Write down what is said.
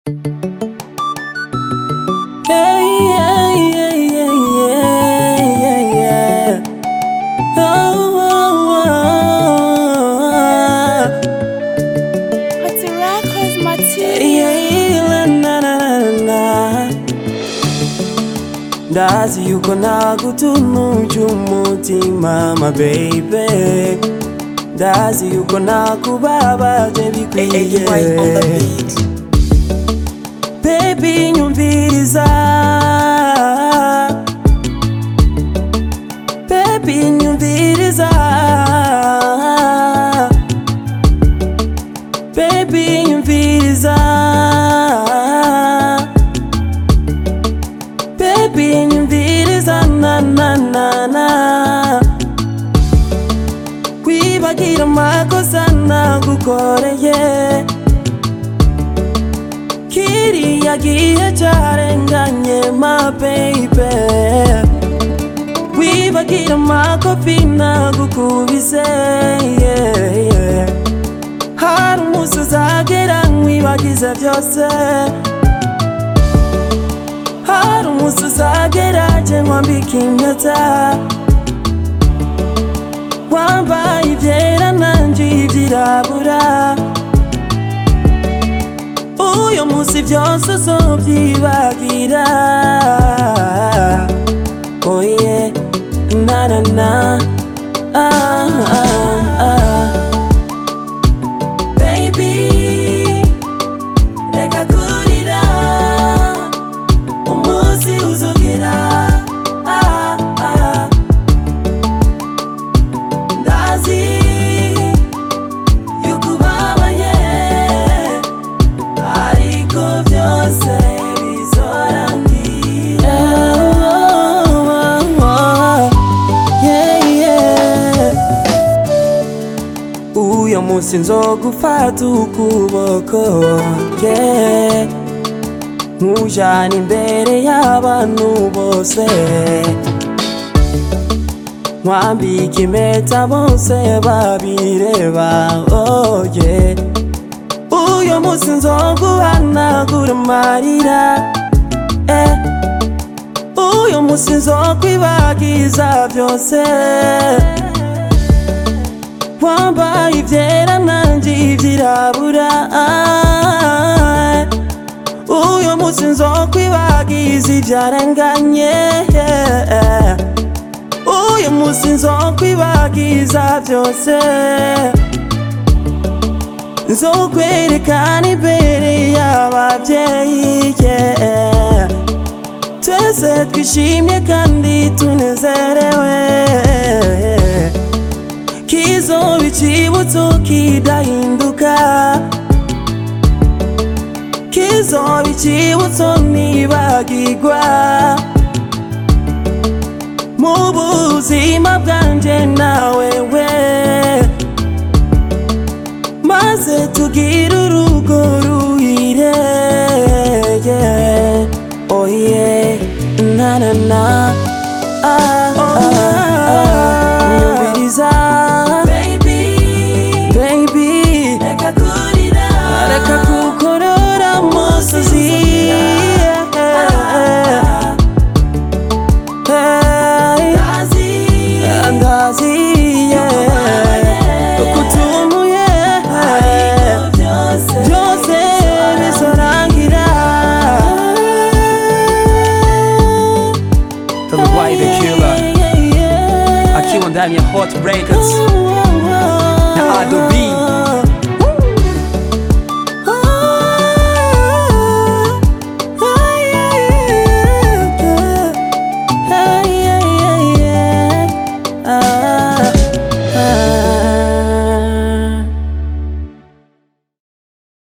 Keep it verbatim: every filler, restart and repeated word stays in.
Yeah, yeah, yeah, yeah, yeah, yeah. Oh, oh, oh. Party Records material. Yeah, na, na, na, na. Ndazi yuko nagutunuja umutima my baby. Ndazi yuko nakubabaje bikwiye. Baby nyumviriza, baby nyumviriza, baby nyumviriza, baby nyumviriza na na na na. Kwibagira amakosa nagukoreye, kiriya gihe carenganye my baby. Wibagira amakofi nagukubise, yeah, yeah. Hari umunsi uzagera nkwibagize vyose, hari umunsi uzagera je nkwambika impeta, wambaye ivyera nanje ivyirabura. Uyo munsi vyose uzovyibagira. Oh yeah, na na na, ah, ah, ah. Baby, reka kurira, umunsi uzogera, ah, ah. Ndazi yuko ubabaye, ariko vyose bizorangira. Oh, oh, oh, yeah, yeah. Uyo munsi nzogufata ukuboko, yeah, nkujana imbere y'abantu bose, nkwambika impeta bose babireba, oh yeah. Uyo munsi nzoguhanagura amarira, eh. Uyo munsi nzokwibagiza vyose, wambaye ivyera nanje ivyirabura, ah. Uyo munsi nzokwibagiza ivyarenganye, yeah. Uyo munsi nzokwibagiza vyose, nzokwerekana imbere y'abavyeyi, yeah. Twese twishimye kandi tunezerewe, kizoba icibutso kidahinduka, kizoba icibutso ntibagirwa mu buzima bwanje nawewe, maze tugire urugo ruhire, yeah. Oh yeah, na na na, ah, ah, ah. Nyumviriza, baby, baby, reka kurira, reka kukorora umusozi, yeah. Hey, ndazi, yeah, ukutumuye, vyose bizorangira. The Why the Killer akiwa ndani ya Hot Records na Ado B.